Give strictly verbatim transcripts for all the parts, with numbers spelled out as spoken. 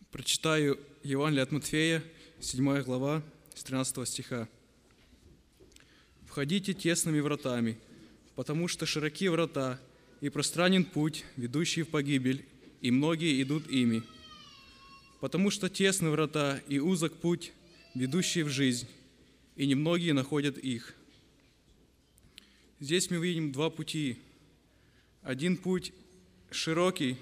Прочитаю Евангелие от Матфея, седьмая глава, с тринадцатого стиха. «Входите тесными вратами, потому что широки врата, и пространен путь, ведущий в погибель, и многие идут ими. Потому что тесны врата и узок путь, ведущий в жизнь, и немногие находят их». Здесь мы видим два пути. Один путь широкий,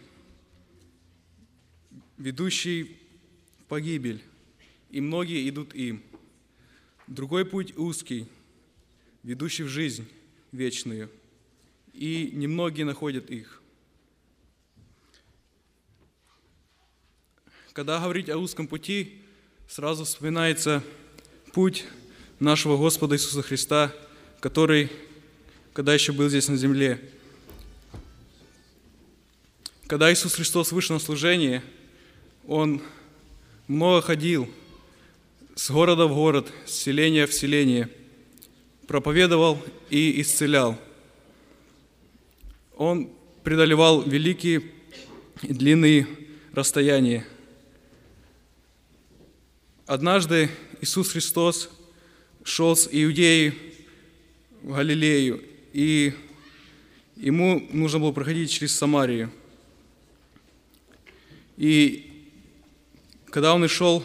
ведущий в погибель, и многие идут им. Другой путь узкий, ведущий в жизнь вечную, и немногие находят их. Когда говорить о узком пути, сразу вспоминается путь нашего Господа Иисуса Христа, который, когда еще был здесь на земле, когда Иисус Христос вышел на служение, Он много ходил с города в город, с селения в селение, проповедовал и исцелял. Он преодолевал великие и длинные расстояния. Однажды Иисус Христос шел с Иудеи в Галилею, и ему нужно было проходить через Самарию. И когда он и шел,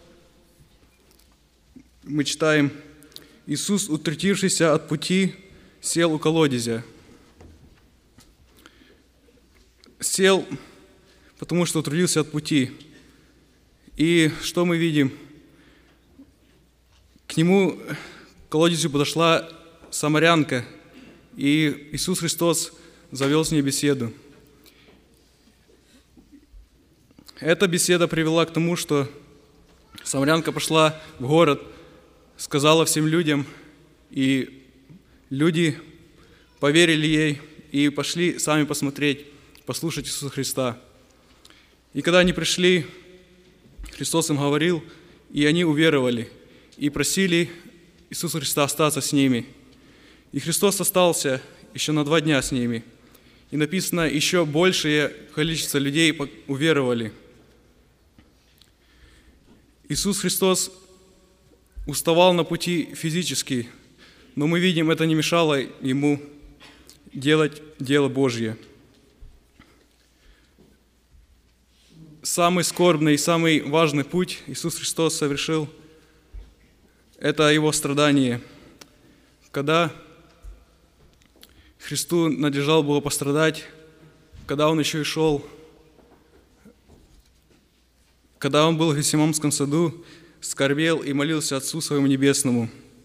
мы читаем, Иисус, утратившийся от пути, сел у колодезя. Сел, потому что утрудился от пути. И что мы видим? К нему, к колодезю, подошла самарянка, и Иисус Христос завел с ней беседу. Эта беседа привела к тому, что самарянка пошла в город, сказала всем людям, и люди поверили ей и пошли сами посмотреть, послушать Иисуса Христа. И когда они пришли, Христос им говорил, и они уверовали, и просили Иисуса Христа остаться с ними. И Христос остался еще на два дня с ними. И написано, еще большее количество людей уверовали. Иисус Христос уставал на пути физически, но мы видим, это не мешало Ему делать дело Божье. Самый скорбный и самый важный путь Иисус Христос совершил – это Его страдание. Когда Христу надлежало было пострадать, когда Он еще и шел, когда Он был в Гефсиманском саду, скорбел и молился Отцу Своему Небесному.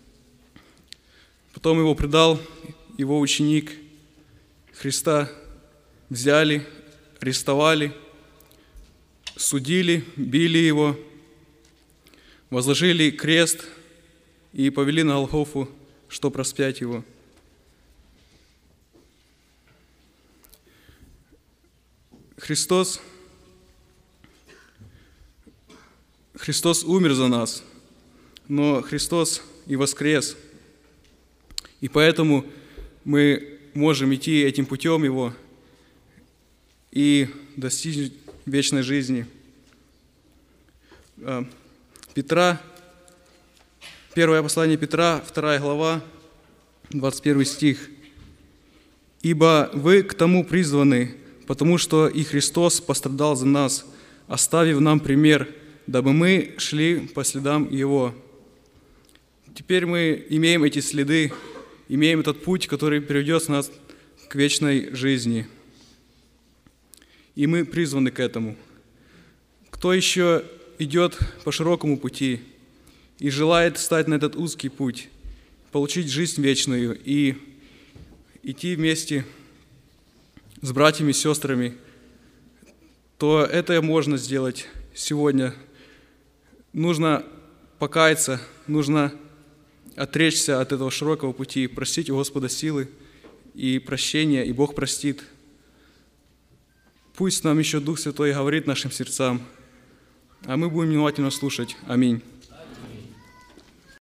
Потом Его предал Его ученик. Христа взяли, арестовали, судили, били Его, возложили крест и повели на Голгофу, чтобы распять Его. Христос Христос умер за нас, но Христос и воскрес. И поэтому мы можем идти этим путем Его и достичь вечной жизни. Петра, первое послание Петра, вторая глава, двадцать первый стих. «Ибо вы к тому призваны, потому что и Христос пострадал за нас, оставив нам пример, дабы мы шли по следам Его». Теперь мы имеем эти следы, имеем этот путь, который приведет нас к вечной жизни. И мы призваны к этому. Кто еще идет по широкому пути и желает встать на этот узкий путь, получить жизнь вечную и идти вместе с братьями и сестрами, то это можно сделать сегодня. Нужно покаяться, нужно отречься от этого широкого пути, просить у Господа силы и прощения, и Бог простит. Пусть нам еще Дух Святой говорит нашим сердцам, а мы будем внимательно слушать. Аминь.